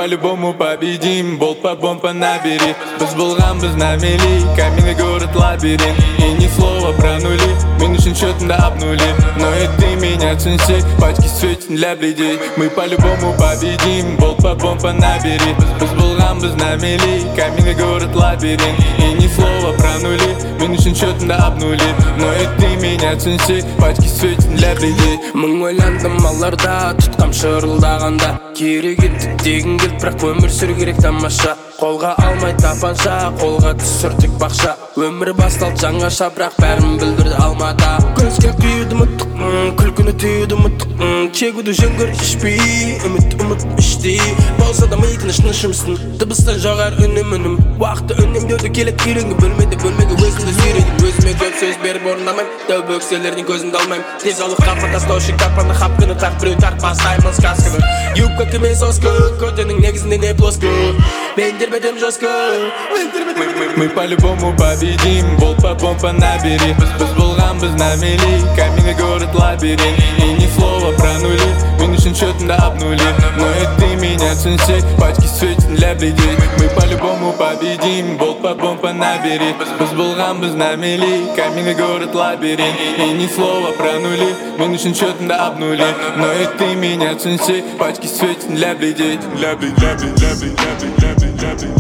по-любому победим, болт по бомб набери. Біз болғанбыз на мели, каменный город лабиринт. И ни слова про нули, минус счетында обнули. Но и ты меня ценси, пачки светят для людей. Мы по-любому победим, болт по бомб набери. Біз болғанбыз на мели, каменный город лабиринт. И ни слова про нули, минус счетында обнули. Но и ты меня ценси, пачки светят для людей. Мың ойландым аларда, тұтқам шырылдағанда. Кері кеттік дегін келіп, бірақ өмір сүру керек тамаша. Қолға алмай тапанша, қолға түсірдік бақша. Өмір басталды жаңаша, бірақ бәрін білдірді алмада. Көзге құйды мұттық, күлкіні түйді мұттық. Чегуді жөн көр ішпей, үміт іштей. Болса да мийтін ішнішімсің, дыбыстан жоғар үнім. Уақытты үнемдеуді келет үйренгі бөлмеге өзімді сүйредім. Өзіме көп сөз беріп орындамайм, дәу бөкселерден көзімді алмайм. Тез алып қапқа тастаушық тапқанда хапқыны тақ біреу тарпасаймыз касканы. Юбка кіме соска, көтенің негізінде не плоско. Мен тербетем жестко. Мы по-любому победим, болт по бомб набери. Біз болғанбыз на мели, каменный город лабиринт. И ни слова про нули, минус счетында обнули. Но и ты меня ценси, пачки светят для людей. Мы по-любому победим, болт по бомб набери. Біз болғанбыз на мели, каменный город лабиринт. И ни слова про нули, минус счетында обнули. Но и ты меня ценси, пачки светят для людей.